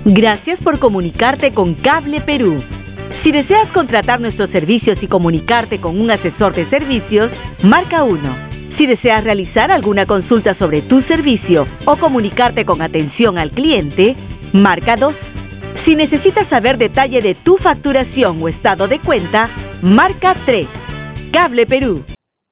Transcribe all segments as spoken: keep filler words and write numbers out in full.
Gracias por comunicarte con Cable Perú. Si deseas contratar nuestros servicios y comunicarte con un asesor de servicios, marca uno. Si deseas realizar alguna consulta sobre tu servicio o comunicarte con atención al cliente, marca dos. Si necesitas saber detalle de tu facturación o estado de cuenta, marca tres. Cable Perú.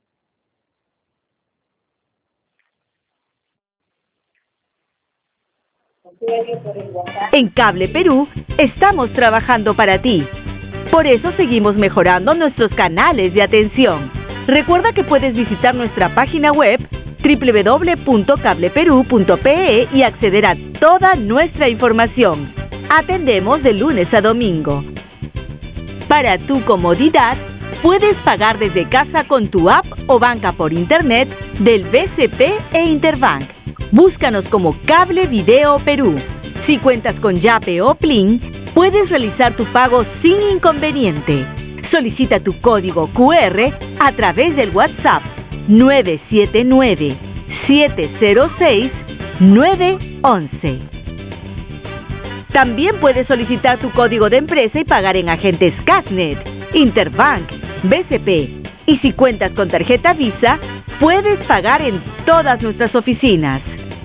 En Cable Perú estamos trabajando para ti. Por eso seguimos mejorando nuestros canales de atención. Recuerda que puedes visitar nuestra página web doble u doble u doble u punto cable perú punto pe e y acceder a toda nuestra información. Atendemos de lunes a domingo. Para tu comodidad, puedes pagar desde casa con tu app o banca por internet del B C P e Interbank. Búscanos como Cable Video Perú. Si cuentas con Yape o Plin, puedes realizar tu pago sin inconveniente. Solicita tu código cu erre a través del WhatsApp nueve siete nueve, siete cero seis, nueve once. También puedes solicitar tu código de empresa y pagar en agentes Casnet, Interbank, B C P. Y si cuentas con tarjeta Visa, puedes pagar en todas nuestras oficinas.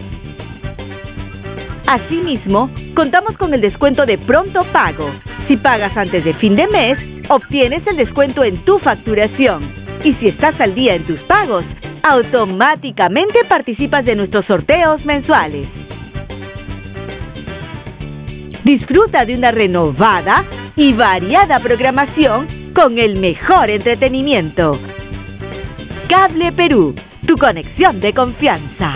Asimismo, contamos con el descuento de pronto pago. Si pagas antes de fin de mes, obtienes el descuento en tu facturación. Y si estás al día en tus pagos, automáticamente participas de nuestros sorteos mensuales. Disfruta de una renovada y variada programación con el mejor entretenimiento. Cable Perú, tu conexión de confianza.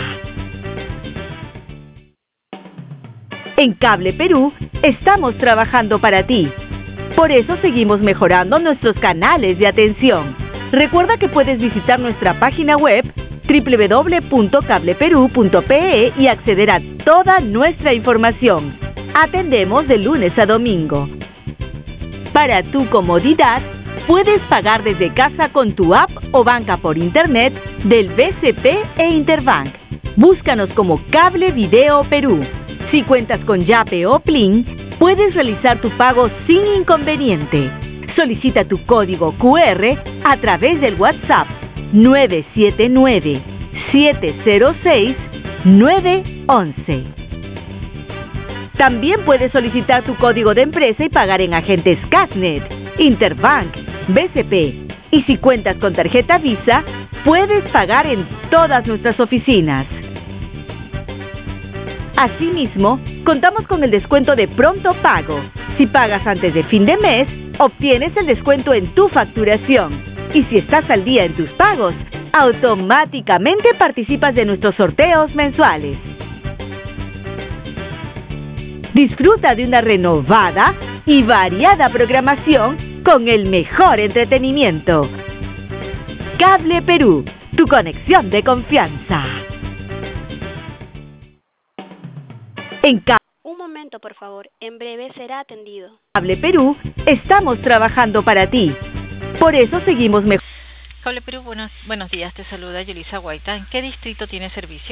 En Cable Perú estamos trabajando para ti. Por eso seguimos mejorando nuestros canales de atención. Recuerda que puedes visitar nuestra página web doble u doble u doble u punto cable perú punto pe e y acceder a toda nuestra información. Atendemos de lunes a domingo. Para tu comodidad, puedes pagar desde casa con tu app o banca por internet del B C P e Interbank. Búscanos como Cable Video Perú. Si cuentas con Yape o Plin, puedes realizar tu pago sin inconveniente. Solicita tu código cu erre a través del WhatsApp nueve siete nueve, siete cero seis, nueve once. También puedes solicitar tu código de empresa y pagar en agentes Casnet, Interbank, B C P. Y si cuentas con tarjeta Visa, puedes pagar en todas nuestras oficinas. Asimismo, contamos con el descuento de pronto pago. Si pagas antes de fin de mes, obtienes el descuento en tu facturación. Y si estás al día en tus pagos, automáticamente participas de nuestros sorteos mensuales. Disfruta de una renovada y variada programación con el mejor entretenimiento. Cable Perú, tu conexión de confianza. En Cable Un momento, por favor. En breve será atendido. Cable Perú estamos trabajando para ti. Por eso seguimos mejor. Cable Perú, buenos, buenos días. Te saluda Yelisa Guaita. ¿En qué distrito tiene servicio?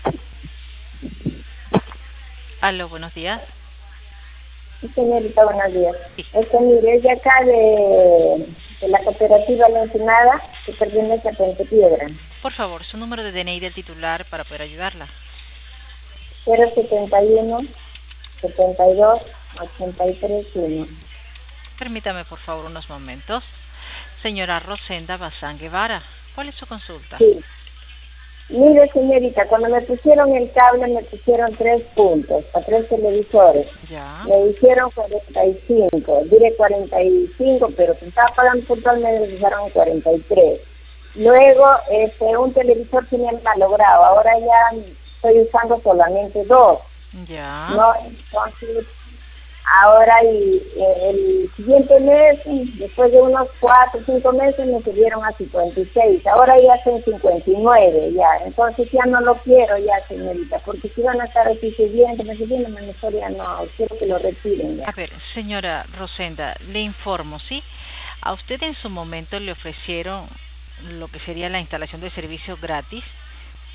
Aló, buenos días. Sí, señorita, buenos días. Sí. Es que mire, es de acá de, de la cooperativa La Ensenada, que pertenece a Puente Piedra. Por favor, su número de D N I del titular para poder ayudarla. cero setenta y uno, setenta y dos, ochenta y tres uno. Permítame, por favor, unos momentos. Señora Rosenda Bazán Guevara, ¿cuál es su consulta? Sí. Mire, señorita, cuando me pusieron el cable me pusieron tres puntos, para tres televisores. Ya. Me dijeron cuarenta y cinco, diré cuarenta y cinco, pero si estaba pagando puntualmente me dijeron cuarenta y tres. Luego, este, un televisor tenía malogrado, ahora ya estoy usando solamente dos. Ya. No, entonces, ahora y, eh, el siguiente mes, después de unos cuatro o cinco meses, me subieron a cincuenta y seis. Ahora ya son cincuenta y nueve, ya. Entonces ya no lo quiero ya, señorita, porque si van a estar así subiendo, me subiendo, mejor ya no, quiero que lo retiren ya. A ver, señora Rosenda, le informo, ¿sí? A usted en su momento le ofrecieron lo que sería la instalación de servicio gratis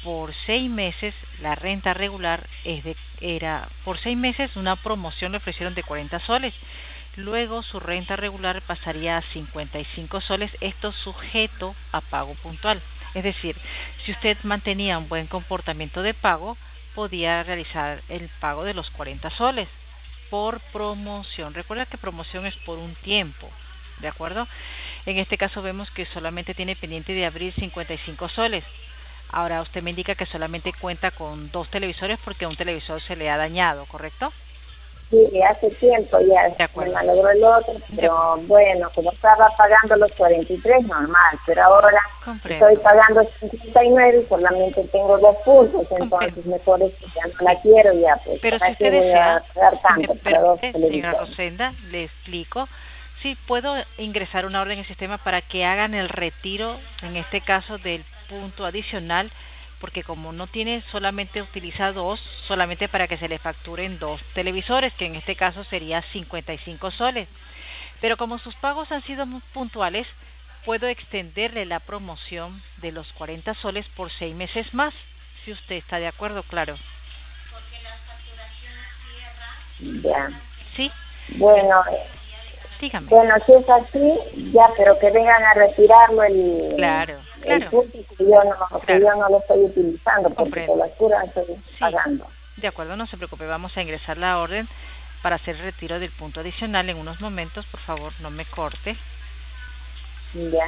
por seis meses la renta regular es de, era por seis meses una promoción le ofrecieron de cuarenta soles. Luego su renta regular pasaría a cincuenta y cinco soles, esto sujeto a pago puntual. Es decir, si usted mantenía un buen comportamiento de pago, podía realizar el pago de los cuarenta soles por promoción. Recuerda que promoción es por un tiempo, ¿de acuerdo? En este caso vemos que solamente tiene pendiente de abrir cincuenta y cinco soles. Ahora usted me indica que solamente cuenta con dos televisores porque un televisor se le ha dañado, ¿correcto? Sí, hace tiempo ya me malogró el otro, pero bueno, como estaba pagando los cuarenta y tres, normal, pero ahora Comprendo. Estoy pagando cincuenta y nueve y solamente tengo dos puntos, entonces Comprendo. Mejor es que ya no la quiero ya, pues. Pero si usted desea, tanto, pero, señora Rosenda, le explico. Sí, puedo ingresar una orden en el sistema para que hagan el retiro, en este caso del punto adicional, porque como no tiene solamente utiliza dos, solamente para que se le facturen dos televisores, que en este caso sería cincuenta y cinco soles. Pero como sus pagos han sido muy puntuales, puedo extenderle la promoción de los cuarenta soles por seis meses más, si usted está de acuerdo, claro. Porque las facturaciones cierran. Ya. Sí. Bueno, dígame. Bueno, si es así, ya, pero que vengan a retirarlo el, claro, claro. el punto que yo no, claro. que yo no lo estoy utilizando, porque Comprendo. por la cura estoy sí. pagando. De acuerdo, no se preocupe, vamos a ingresar la orden para hacer el retiro del punto adicional en unos momentos. Por favor, no me corte. Ya.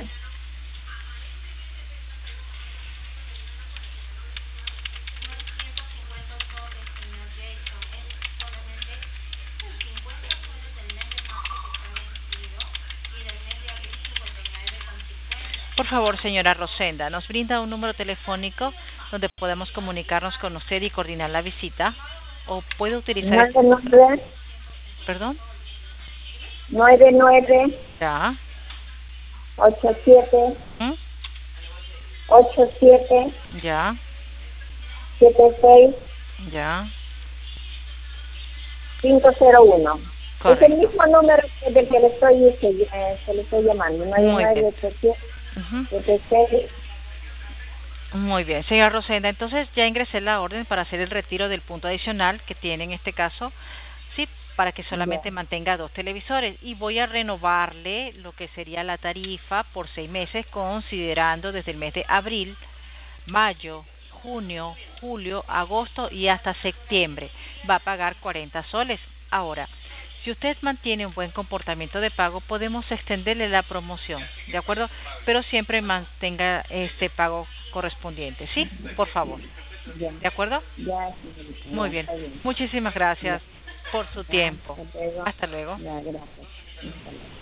Por favor, señora Rosenda, ¿nos brinda un número telefónico donde podemos comunicarnos con usted y coordinar la visita? ¿O puede utilizar... nueve nueve ¿Perdón? nueve nueve Ya. ocho siete ¿Mm? ocho siete Ya. siete seis Ya. cinco cero uno. Correcto. Es el mismo número del que le estoy, eh, que le estoy llamando. nueve nueve ocho siete siete seis. Muy bien, señora Rosenda, entonces ya ingresé la orden para hacer el retiro del punto adicional que tiene en este caso, sí, para que solamente yeah. mantenga dos televisores, y voy a renovarle lo que sería la tarifa por seis meses, considerando desde el mes de abril, mayo, junio, julio, agosto y hasta septiembre. Va a pagar cuarenta soles. Ahora, si usted mantiene un buen comportamiento de pago, podemos extenderle la promoción, ¿de acuerdo? Pero siempre mantenga este pago correspondiente, ¿sí? Por favor. ¿De acuerdo? Ya, muy bien. Muchísimas gracias por su tiempo. Hasta luego. Ya, gracias.